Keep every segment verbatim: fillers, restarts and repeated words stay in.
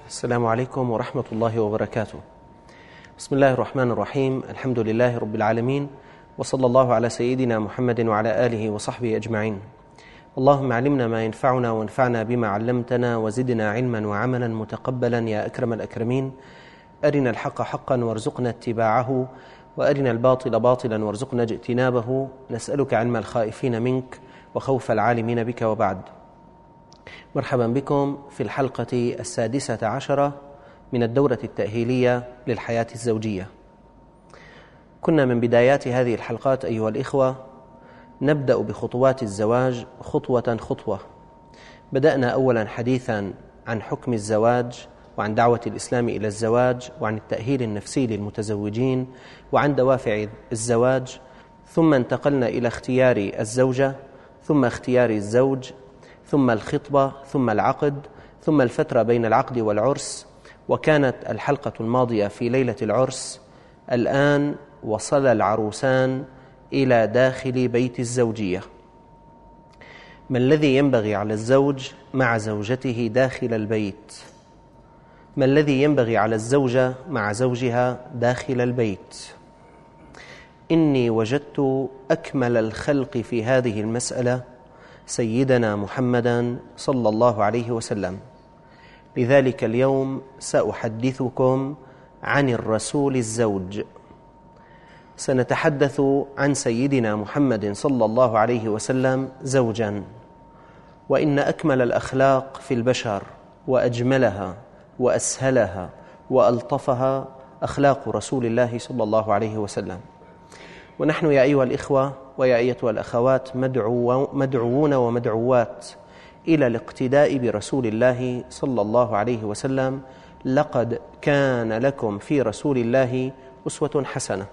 السلام عليكم ورحمة الله وبركاته. بسم الله الرحمن الرحيم. الحمد لله رب العالمين، وصلى الله على سيدنا محمد وعلى آله وصحبه أجمعين. اللهم علمنا ما ينفعنا وانفعنا بما علمتنا وزدنا علما وعملا متقبلا يا أكرم الأكرمين. أرنا الحق حقا وارزقنا اتباعه، وأرنا الباطل باطلا وارزقنا اجتنابه. نسألك علم الخائفين منك وخوف العالمين بك، وبعد. مرحبا بكم في الحلقة السادسة عشرة من الدورة التأهيلية للحياة الزوجية. كنا من بدايات هذه الحلقات أيها الإخوة نبدأ بخطوات الزواج خطوة خطوة. بدأنا أولا حديثا عن حكم الزواج وعن دعوة الإسلام إلى الزواج وعن التأهيل النفسي للمتزوجين وعن دوافع الزواج، ثم انتقلنا إلى اختيار الزوجة، ثم اختيار الزوج، ثم الخطبة، ثم العقد، ثم الفترة بين العقد والعرس، وكانت الحلقة الماضية في ليلة العرس. الآن وصل العروسان إلى داخل بيت الزوجية. ما الذي ينبغي على الزوج مع زوجته داخل البيت؟ ما الذي ينبغي على الزوجة مع زوجها داخل البيت؟ إني وجدت أكمل الخلق في هذه المسألة سيدنا محمدا صلى الله عليه وسلم. لذلك اليوم سأحدثكم عن الرسول الزوج. سنتحدث عن سيدنا محمد صلى الله عليه وسلم زوجا، وإن أكمل الأخلاق في البشر وأجملها وأسهلها وألطفها أخلاق رسول الله صلى الله عليه وسلم. ونحن يا أيها الإخوة ويا أيتها الأخوات مدعو مدعوون ومدعوات إلى الاقتداء برسول الله صلى الله عليه وسلم. لقد كان لكم في رسول الله أسوة حسنة.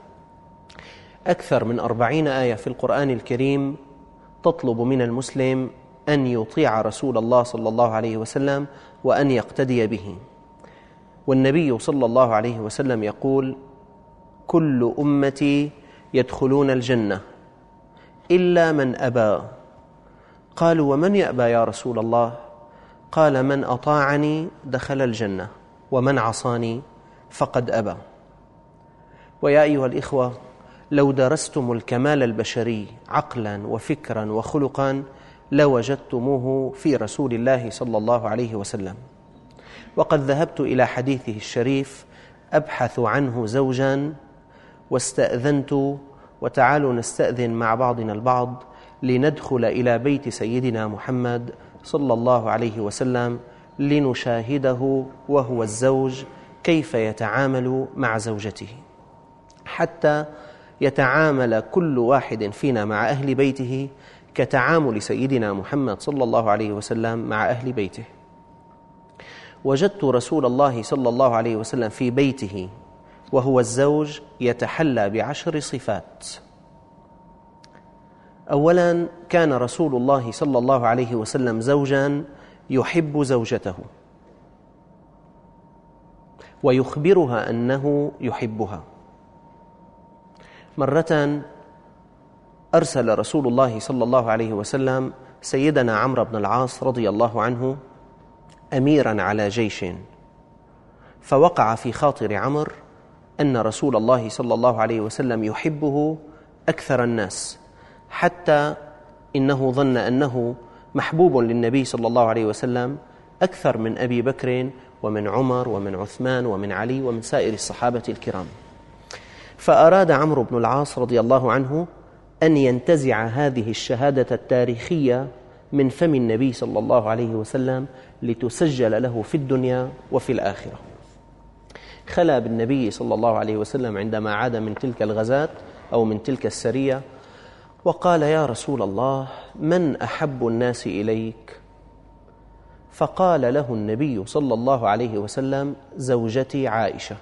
أكثر من أربعين آية في القرآن الكريم تطلب من المسلم أن يطيع رسول الله صلى الله عليه وسلم وأن يقتدي به. والنبي صلى الله عليه وسلم يقول: كل أمتي يدخلون الجنة إلا من أبى. قالوا: ومن يأبى يا رسول الله؟ قال: من أطاعني دخل الجنة، ومن عصاني فقد أبى. ويا أيها الإخوة، لو درستم الكمال البشري عقلا وفكرا وخلقا لوجدتموه في رسول الله صلى الله عليه وسلم. وقد ذهبت إلى حديثه الشريف أبحث عنه زوجا، واستأذنت، وتعالوا نستأذن مع بعضنا البعض لندخل إلى بيت سيدنا محمد صلى الله عليه وسلم لنشاهده وهو الزوج كيف يتعامل مع زوجته، حتى يتعامل كل واحد فينا مع أهل بيته كتعامل سيدنا محمد صلى الله عليه وسلم مع أهل بيته. وجدت رسول الله صلى الله عليه وسلم في بيته وهو الزوج يتحلى بعشر صفات. أولا، كان رسول الله صلى الله عليه وسلم زوجا يحب زوجته ويخبرها أنه يحبها. مرة أرسل رسول الله صلى الله عليه وسلم سيدنا عمرو بن العاص رضي الله عنه أميرا على جيش، فوقع في خاطر عمرو أن رسول الله صلى الله عليه وسلم يحبه أكثر الناس، حتى إنه ظن أنه محبوب للنبي صلى الله عليه وسلم أكثر من أبي بكر ومن عمر ومن عثمان ومن علي ومن سائر الصحابة الكرام. فأراد عمرو بن العاص رضي الله عنه أن ينتزع هذه الشهادة التاريخية من فم النبي صلى الله عليه وسلم لتسجل له في الدنيا وفي الآخرة. خلى بالنبي صلى الله عليه وسلم عندما عاد من تلك الغزاة أو من تلك السرية، وقال: يا رسول الله، من أحب الناس إليك؟ فقال له النبي صلى الله عليه وسلم: زوجتي عائشة.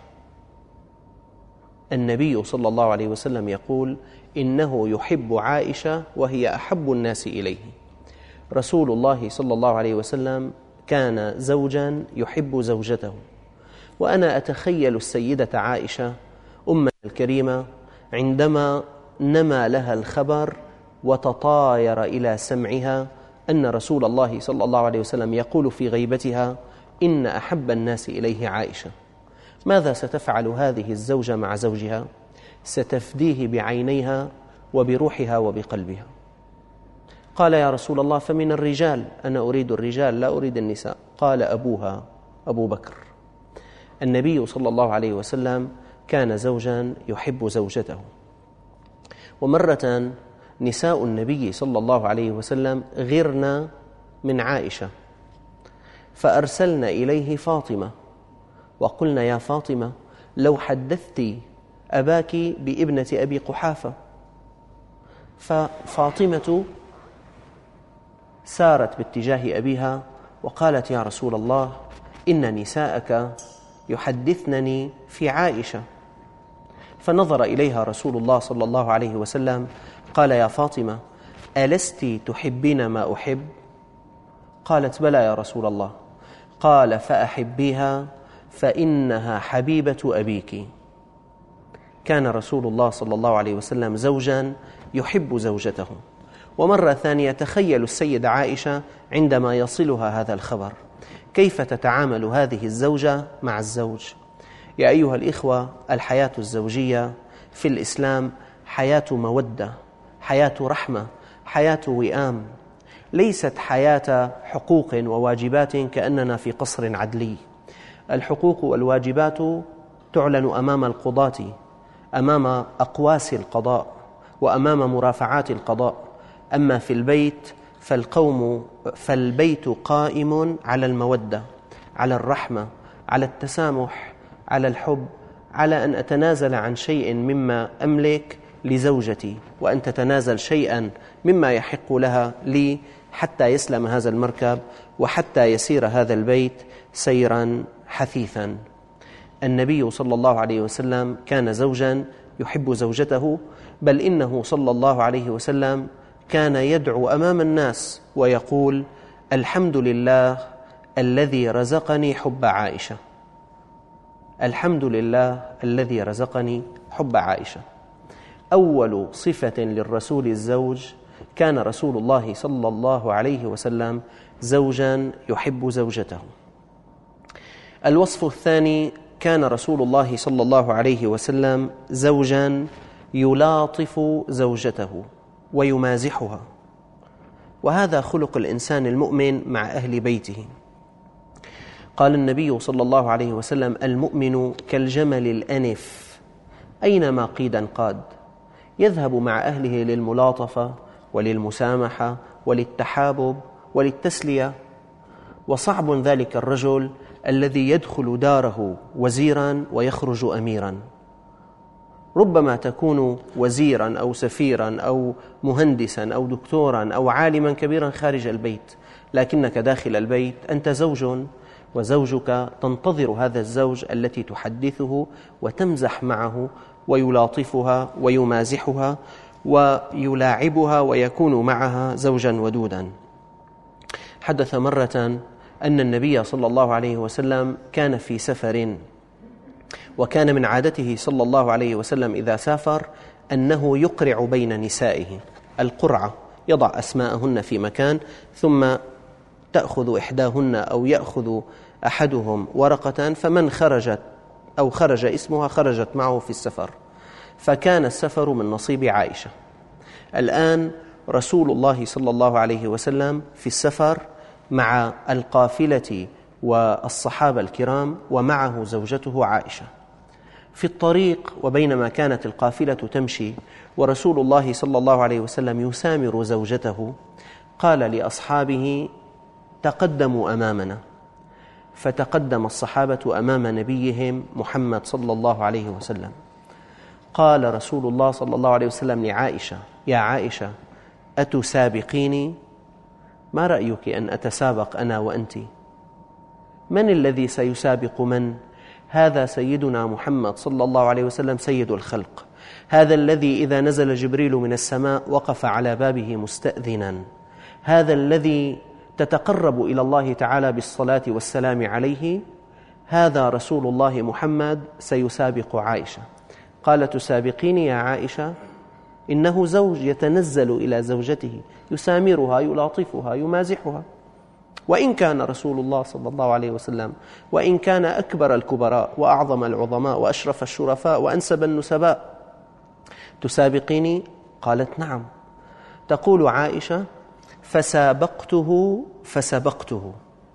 النبي صلى الله عليه وسلم يقول: إنه يحب عائشة وهي أحب الناس إليه. رسول الله صلى الله عليه وسلم كان زوجا يحب زوجته. وأنا أتخيل السيدة عائشة أمنا الكريمة عندما نما لها الخبر وتطاير إلى سمعها أن رسول الله صلى الله عليه وسلم يقول في غيبتها: إن أحب الناس إليه عائشة. ماذا ستفعل هذه الزوجة مع زوجها؟ ستفديه بعينيها وبروحها وبقلبها. قال يا رسول الله فمن الرجال؟ أنا أريد الرجال لا أريد النساء. قال أبوها أبو بكر. النبي صلى الله عليه وسلم كان زوجا يحب زوجته، ومرة نساء النبي صلى الله عليه وسلم غرن من عائشة، فأرسلنا إليه فاطمة وقلنا يا فاطمة لو حدثت أباك بابنة أبي قحافة. ففاطمة سارت باتجاه أبيها وقالت يا رسول الله إن نساءك يحدثنني في عائشة. فنظر إليها رسول الله صلى الله عليه وسلم قال يا فاطمة ألست تحبين ما أحب؟ قالت بلى يا رسول الله. قال فأحبيها فإنها حبيبة أبيك. كان رسول الله صلى الله عليه وسلم زوجا يحب زوجته. ومرة ثانية تخيلوا السيدة عائشة عندما يصلها هذا الخبر، كيف تتعامل هذه الزوجة مع الزوج؟ يا أيها الإخوة، الحياة الزوجية في الإسلام حياة مودة، حياة رحمة، حياة وئام، ليست حياة حقوق وواجبات كأننا في قصر عدلي. الحقوق والواجبات تعلن أمام القضاة، أمام أقواس القضاء، وأمام مرافعات القضاء. أما في البيت فالقوم فالبيت قائم على المودة، على الرحمة، على التسامح، على الحب، على أن أتنازل عن شيء مما أملك لزوجتي، وأن تتنازل شيئا مما يحق لها لي، حتى يسلم هذا المركب وحتى يسير هذا البيت سيرا حثيثا. النبي صلى الله عليه وسلم كان زوجا يحب زوجته، بل إنه صلى الله عليه وسلم كان يدعو أمام الناس ويقول الحمد لله الذي رزقني حب عائشة. الحمد لله الذي رزقني حب عائشة. أول صفة للرسول الزوج، كان رسول الله صلى الله عليه وسلم زوجا يحب زوجته. الوصف الثاني، كان رسول الله صلى الله عليه وسلم زوجا يلاطف زوجته ويمازحها، وهذا خلق الإنسان المؤمن مع أهل بيته. قال النبي صلى الله عليه وسلم المؤمن كالجمل الأنف أينما قيدا قاد، يذهب مع أهله للملاطفة وللمسامحة وللتحابب وللتسلية. وصعب ذلك الرجل الذي يدخل داره وزيرا ويخرج أميرا. ربما تكون وزيرا أو سفيرا أو مهندسا أو دكتورا أو عالما كبيرا خارج البيت، لكنك داخل البيت أنت زوج، وزوجك تنتظر هذا الزوج التي تحدثه وتمزح معه ويلاطفها ويمازحها ويلاعبها ويكون معها زوجا ودودا. حدث مرة أن النبي صلى الله عليه وسلم كان في سفر، وكان من عادته صلى الله عليه وسلم إذا سافر أنه يقرع بين نسائه، القرعة، يضع أسماءهن في مكان ثم تأخذ إحداهن أو يأخذ أحدهم ورقة، فمن خرجت أو خرج اسمها خرجت معه في السفر. فكان السفر من نصيب عائشة. الآن رسول الله صلى الله عليه وسلم في السفر مع القافلة والصحابة الكرام ومعه زوجته عائشة. في الطريق وبينما كانت القافلة تمشي ورسول الله صلى الله عليه وسلم يسامر زوجته، قال لأصحابه تقدموا أمامنا. فتقدم الصحابة أمام نبيهم محمد صلى الله عليه وسلم. قال رسول الله صلى الله عليه وسلم لعائشة يا عائشة أتسابقيني؟ ما رأيك أن أتسابق أنا وأنت؟ من الذي سيسابق من؟ هذا سيدنا محمد صلى الله عليه وسلم سيد الخلق، هذا الذي إذا نزل جبريل من السماء وقف على بابه مستأذنا، هذا الذي تتقرب إلى الله تعالى بالصلاة والسلام عليه، هذا رسول الله محمد سيسابق عائشة. قال تسابقيني يا عائشة؟ إنه زوج يتنزل إلى زوجته يسامرها يلاطفها يمازحها. وإن كان رسول الله صلى الله عليه وسلم وإن كان أكبر الكبراء وأعظم العظماء وأشرف الشرفاء وأنسب النسباء، تسابقيني؟ قالت نعم. تقول عائشة: فسابقته فسبقته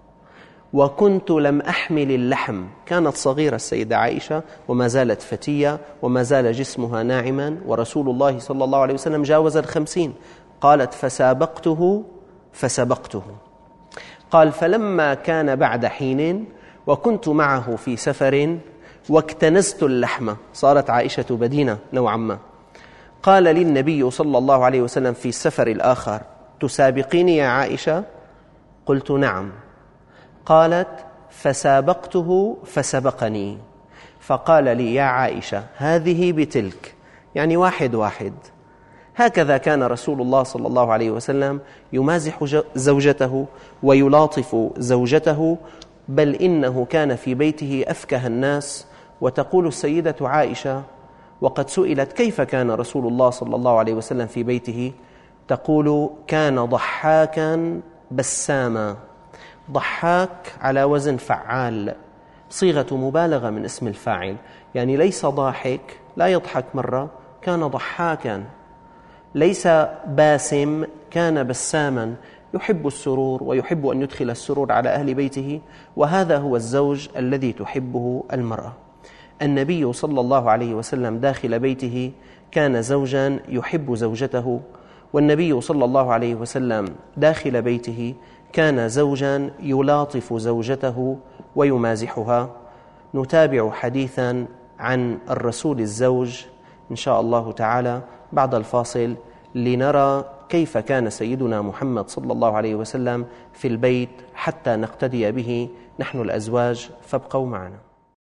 وكنت لم أحمل اللحم. كانت صغيرة السيدة عائشة وما زالت فتية وما زال جسمها ناعما، ورسول الله صلى الله عليه وسلم جاوز الخمسين. قالت: فسابقته فسبقته. قال: فلما كان بعد حين وكنت معه في سفر واكتنزت اللحم، صارت عائشة بدينة نوعا ما، قال لي النبي صلى الله عليه وسلم في السفر الآخر: تسابقيني يا عائشة؟ قلت: نعم. قالت: فسابقته فسبقني، فقال لي: يا عائشة هذه بتلك، يعني واحد واحد. هكذا كان رسول الله صلى الله عليه وسلم يمازح زوجته ويلاطف زوجته، بل إنه كان في بيته أفكه الناس. وتقول السيدة عائشة وقد سئلت كيف كان رسول الله صلى الله عليه وسلم في بيته، تقول: كان ضحاكا بساما. ضحاك على وزن فعال، صيغة مبالغة من اسم الفاعل، يعني ليس ضاحك لا يضحك مرة، كان ضحاكا. ليس باسم، كان بساما، يحب السرور ويحب أن يدخل السرور على أهل بيته. وهذا هو الزوج الذي تحبه المرأة. النبي صلى الله عليه وسلم داخل بيته كان زوجا يحب زوجته، والنبي صلى الله عليه وسلم داخل بيته كان زوجا يلاطف زوجته ويمازحها. نتابع حديثا عن الرسول الزوج إن شاء الله تعالى بعد الفاصل، لنرى كيف كان سيدنا محمد صلى الله عليه وسلم في البيت حتى نقتدي به نحن الأزواج، فابقوا معنا.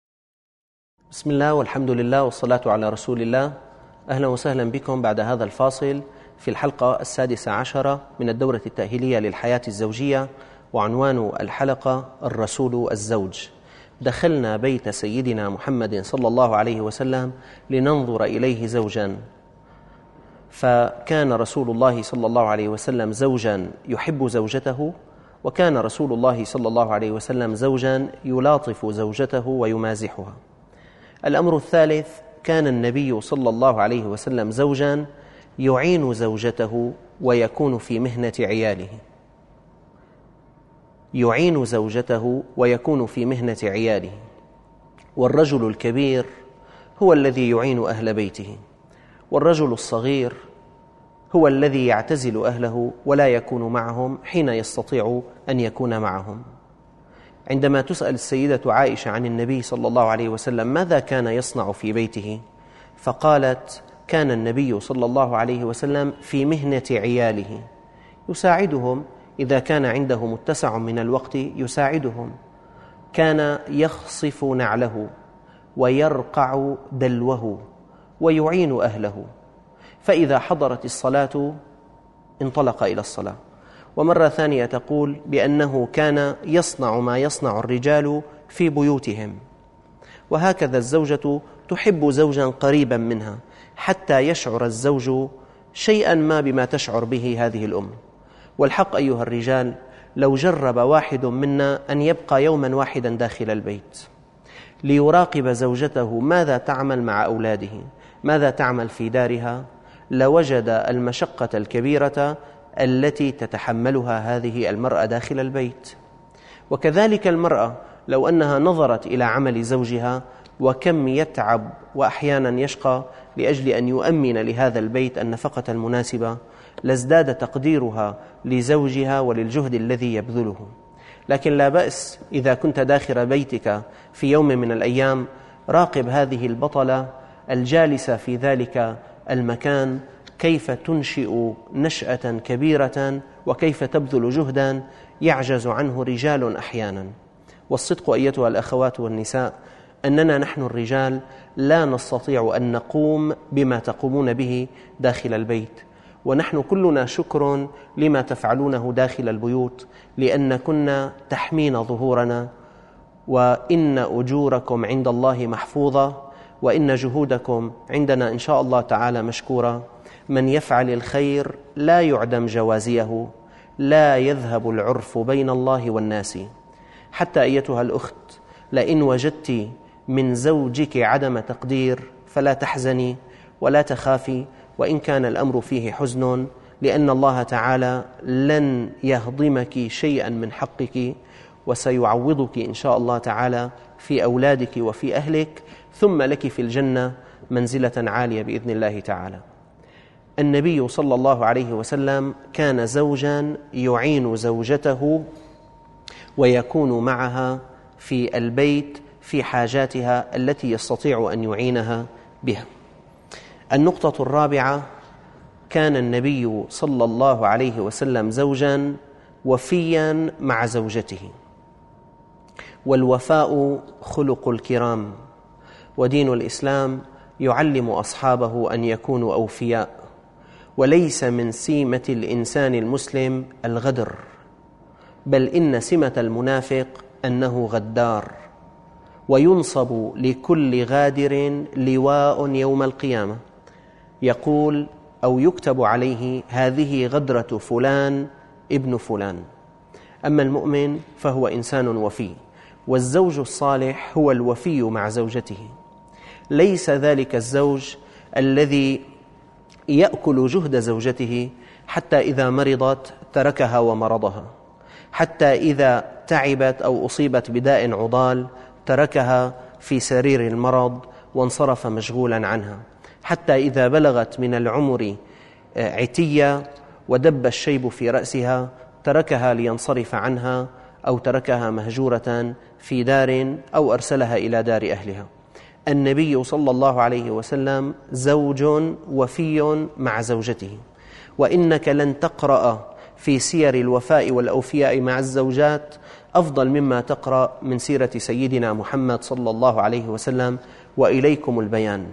بسم الله والحمد لله والصلاة على رسول الله. أهلا وسهلا بكم بعد هذا الفاصل في الحلقة السادسة عشرة من الدورة التأهيلية للحياة الزوجية، وعنوان الحلقة: الرسول الزوج. دخلنا بيت سيدنا محمد صلى الله عليه وسلم لننظر إليه زوجا، فكان رسول الله صلى الله عليه وسلم زوجا يحب زوجته، وكان رسول الله صلى الله عليه وسلم زوجا يلاطف زوجته ويمازحها. الأمر الثالث: كان النبي صلى الله عليه وسلم زوجا يعين زوجته ويكون في مهنة عياله. يعين زوجته ويكون في مهنة عياله. والرجل الكبير هو الذي يعين أهل بيته، والرجل الصغير هو الذي يعتزل أهله ولا يكون معهم حين يستطيع أن يكون معهم. عندما تسأل السيدة عائشة عن النبي صلى الله عليه وسلم ماذا كان يصنع في بيته، فقالت: كان النبي صلى الله عليه وسلم في مهنة عياله، يساعدهم إذا كان عنده متسع من الوقت، يساعدهم. كان يخصف نعله ويرقع دلوه ويعين أهله، فإذا حضرت الصلاة انطلق إلى الصلاة. ومرة ثانية تقول بأنه كان يصنع ما يصنع الرجال في بيوتهم. وهكذا الزوجة تحب زوجا قريبا منها حتى يشعر الزوج شيئا ما بما تشعر به هذه الأم. والحق أيها الرجال، لو جرب واحد منا أن يبقى يوما واحدا داخل البيت ليراقب زوجته ماذا تعمل مع أولاده، ماذا تعمل في دارها، لوجد المشقة الكبيرة التي تتحملها هذه المرأة داخل البيت. وكذلك المرأة لو أنها نظرت إلى عمل زوجها وكم يتعب وأحيانا يشقى لأجل أن يؤمن لهذا البيت النفقة المناسبة، لازداد تقديرها لزوجها وللجهد الذي يبذله. لكن لا بأس إذا كنت داخل بيتك في يوم من الأيام، راقب هذه البطلة الجالسة في ذلك المكان كيف تنشئ نشأة كبيرة وكيف تبذل جهدا يعجز عنه رجال أحيانا. والصدق أيتها الأخوات والنساء أننا نحن الرجال لا نستطيع أن نقوم بما تقومون به داخل البيت، ونحن كلنا شكر لما تفعلونه داخل البيوت، لأن كنا تحمين ظهورنا، وإن أجوركم عند الله محفوظة، وإن جهودكم عندنا إن شاء الله تعالى مشكورة. من يفعل الخير لا يعدم جوازيه، لا يذهب العرف بين الله والناس. حتى أيتها الأخت، لئن وجدت من زوجك عدم تقدير فلا تحزني ولا تخافي، وإن كان الأمر فيه حزن، لأن الله تعالى لن يهضمك شيئا من حقك، وسيعوضك إن شاء الله تعالى في أولادك وفي أهلك، ثم لك في الجنة منزلة عالية بإذن الله تعالى. النبي صلى الله عليه وسلم كان زوجا يعين زوجته ويكون معها في البيت في حاجاتها التي يستطيع أن يعينها بها. النقطة الرابعة: كان النبي صلى الله عليه وسلم زوجا وفيا مع زوجته، والوفاء خلق الكرام، ودين الإسلام يعلم أصحابه أن يكونوا أوفياء، وليس من سمة الإنسان المسلم الغدر، بل إن سمة المنافق أنه غدار، وينصب لكل غادر لواء يوم القيامة يقول أو يكتب عليه: هذه غدرة فلان ابن فلان. أما المؤمن فهو إنسان وفي، والزوج الصالح هو الوفي مع زوجته. ليس ذلك الزوج الذي يأكل جهد زوجته حتى إذا مرضت تركها ومرضها، حتى إذا تعبت أو أصيبت بداء عضال تركها في سرير المرض وانصرف مشغولا عنها، حتى إذا بلغت من العمر عتية ودب الشيب في رأسها تركها لينصرف عنها، أو تركها مهجورة في دار أو أرسلها إلى دار أهلها. النبي صلى الله عليه وسلم زوج وفي مع زوجته، وإنك لن تقرأ في سير الوفاء والأوفياء مع الزوجات أفضل مما تقرأ من سيرة سيدنا محمد صلى الله عليه وسلم. وإليكم البيان: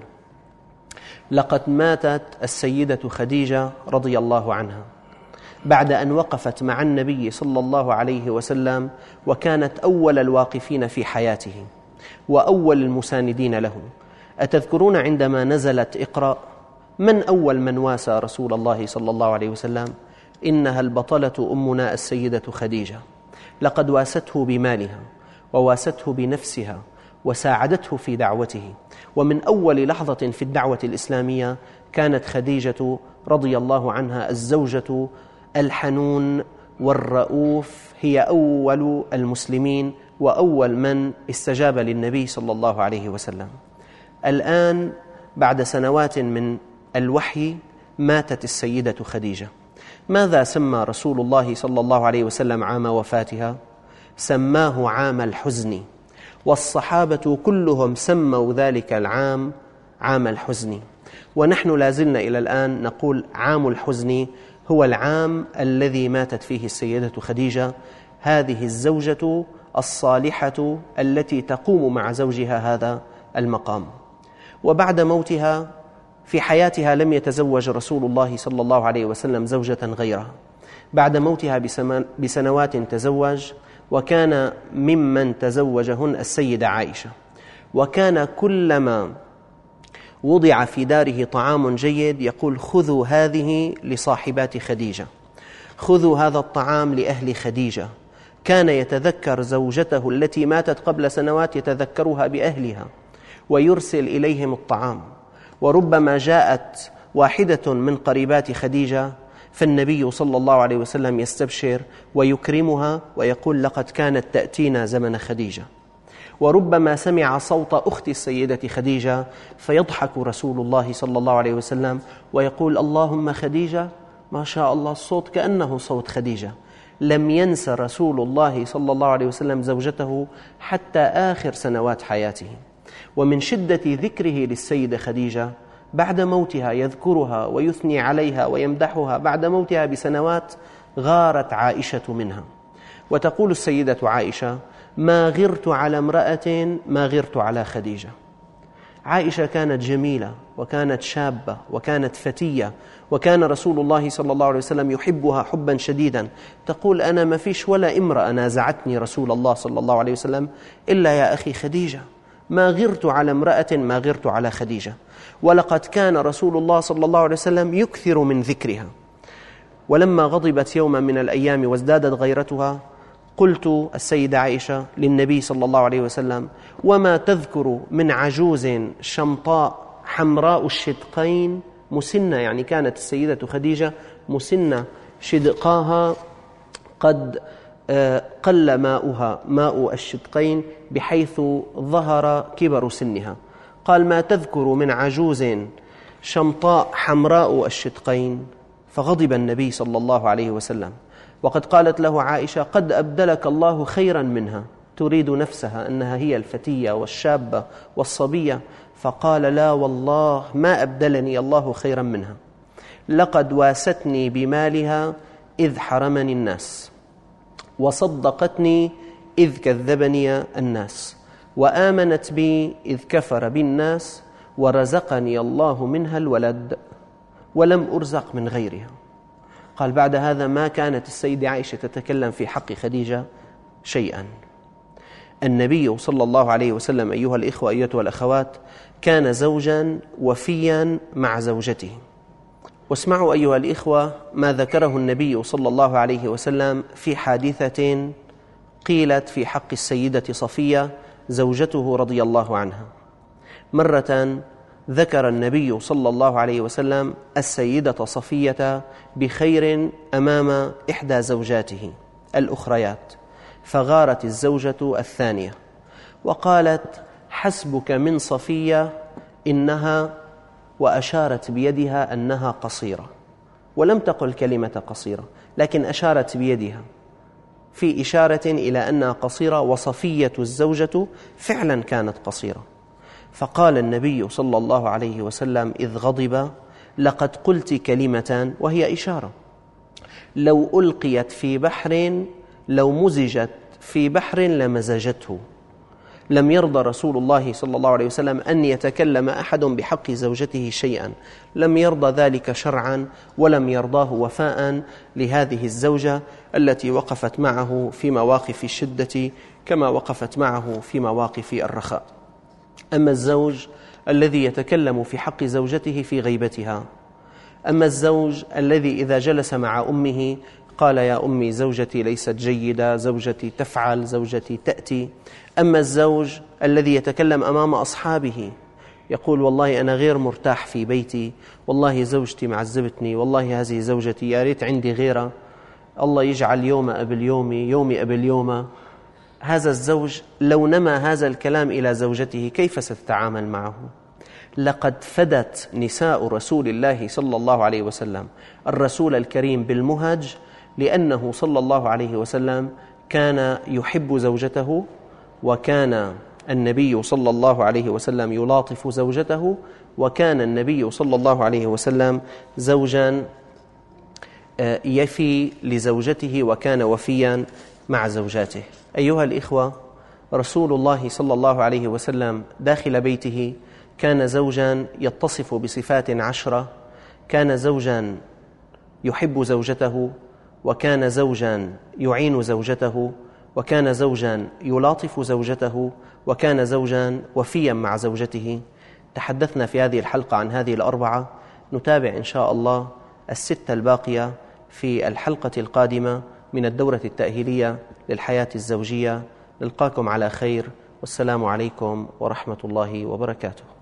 لقد ماتت السيدة خديجة رضي الله عنها بعد أن وقفت مع النبي صلى الله عليه وسلم، وكانت أول الواقفين في حياته وأول المساندين له. أتذكرون عندما نزلت اقرأ من أول من واسى رسول الله صلى الله عليه وسلم؟ إنها البطلة أمنا السيدة خديجة، لقد واسته بمالها وواسته بنفسها وساعدته في دعوته. ومن أول لحظة في الدعوة الإسلامية كانت خديجة رضي الله عنها الزوجة الحنون والرؤوف، هي أول المسلمين وأول من استجاب للنبي صلى الله عليه وسلم. الآن بعد سنوات من الوحي ماتت السيدة خديجة. ماذا سمى رسول الله صلى الله عليه وسلم عام وفاتها؟ سماه عام الحزن، والصحابة كلهم سموا ذلك العام عام الحزن، ونحن لازلنا إلى الآن نقول عام الحزن هو العام الذي ماتت فيه السيدة خديجة، هذه الزوجة الصالحة التي تقوم مع زوجها هذا المقام. وبعد موتها في حياتها لم يتزوج رسول الله صلى الله عليه وسلم زوجة غيرها. بعد موتها بسنوات تزوج، وكان ممن تزوجهن السيدة عائشة، وكان كلما وضع في داره طعام جيد يقول: خذوا هذه لصاحبات خديجة، خذوا هذا الطعام لأهل خديجة. كان يتذكر زوجته التي ماتت قبل سنوات، يتذكرها بأهلها ويرسل إليهم الطعام. وربما جاءت واحدة من قريبات خديجة فالنبي صلى الله عليه وسلم يستبشر ويكرمها ويقول: لقد كانت تأتينا زمن خديجة. وربما سمع صوت أخت السيدة خديجة فيضحك رسول الله صلى الله عليه وسلم ويقول: اللهم خديجة، ما شاء الله، الصوت كأنه صوت خديجة. لم ينسى رسول الله صلى الله عليه وسلم زوجته حتى آخر سنوات حياته. ومن شدة ذكره للسيدة خديجة بعد موتها يذكرها ويثني عليها ويمدحها، بعد موتها بسنوات غارت عائشة منها، وتقول السيدة عائشة: ما غرت على امرأة ما غرت على خديجة. عائشة كانت جميلة وكانت شابة وكانت فتية، وكان رسول الله صلى الله عليه وسلم يحبها حبا شديدا. تقول: أنا ما فيش ولا امرأة نازعتني رسول الله صلى الله عليه وسلم إلا يا أخي خديجة، ما غرت على امرأة ما غرت على خديجة. ولقد كان رسول الله صلى الله عليه وسلم يكثر من ذكرها. ولما غضبت يوما من الأيام وازدادت غيرتها قلت السيدة عائشة للنبي صلى الله عليه وسلم: وما تذكر من عجوز شمطاء حمراء الشدقين مسنة، يعني كانت السيدة خديجة مسنة شدقاها قد قل ماؤها ماء الشدقين بحيث ظهر كبر سنها. قال: ما تذكر من عجوز شمطاء حمراء الشدقين؟ فغضب النبي صلى الله عليه وسلم، وقد قالت له عائشة: قد أبدلك الله خيرا منها، تريد نفسها أنها هي الفتية والشابة والصبية. فقال: لا والله ما أبدلني الله خيرا منها، لقد واستني بمالها إذ حرمني الناس، وصدقتني إذ كذبني الناس، وآمنت بي إذ كفر بالناس، ورزقني الله منها الولد ولم أرزق من غيرها. قال: بعد هذا ما كانت السيدة عائشة تتكلم في حق خديجة شيئا. النبي صلى الله عليه وسلم أيها الإخوة أيتها الأخوات كان زوجا وفيا مع زوجته. واسمعوا أيها الإخوة ما ذكره النبي صلى الله عليه وسلم في حادثة قيلت في حق السيدة صفية زوجته رضي الله عنها. مرة ذكر النبي صلى الله عليه وسلم السيدة صفية بخير أمام إحدى زوجاته الأخريات، فغارت الزوجة الثانية وقالت: حسبك من صفية إنها، وأشارت بيدها أنها قصيرة، ولم تقل كلمة قصيرة لكن أشارت بيدها في إشارة إلى أنها قصيرة، وصفية الزوجة فعلا كانت قصيرة. فقال النبي صلى الله عليه وسلم إذ غضب: لقد قلت كلمة وهي إشارة، لو ألقيت في بحر، لو مزجت في بحر لمزجته. لم يرضى رسول الله صلى الله عليه وسلم أن يتكلم أحد بحق زوجته شيئا، لم يرضى ذلك شرعا، ولم يرضاه وفاء لهذه الزوجة التي وقفت معه في مواقف الشدة كما وقفت معه في مواقف الرخاء. أما الزوج الذي يتكلم في حق زوجته في غيبتها، أما الزوج الذي إذا جلس مع أمه قال: يا أمي زوجتي ليست جيدة، زوجتي تفعل، زوجتي تأتي. أما الزوج الذي يتكلم أمام أصحابه يقول: والله أنا غير مرتاح في بيتي، والله زوجتي معذبتني، والله هذه زوجتي يا ريت عندي غيرها، الله يجعل يوم قبل يومي يومي قبل يومه. هذا الزوج لو نمى هذا الكلام إلى زوجته كيف ستتعامل معه؟ لقد فدت نساء رسول الله صلى الله عليه وسلم الرسول الكريم بالمهج، لأنه صلى الله عليه وسلم كان يحب زوجته، وكان النبي صلى الله عليه وسلم يلاطف زوجته، وكان النبي صلى الله عليه وسلم زوجا يفي لزوجته، وكان وفيا مع زوجاته. أيها الإخوة، رسول الله صلى الله عليه وسلم داخل بيته كان زوجا يتصف بصفات عشرة. كان زوجا يحب زوجته، وكان زوجا يعين زوجته، وكان زوجا يلاطف زوجته، وكان زوجا وفيا مع زوجته. تحدثنا في هذه الحلقة عن هذه الأربعة، نتابع إن شاء الله الستة الباقية في الحلقة القادمة من الدورة التأهيلية للحياة الزوجية. نلقاكم على خير، والسلام عليكم ورحمة الله وبركاته.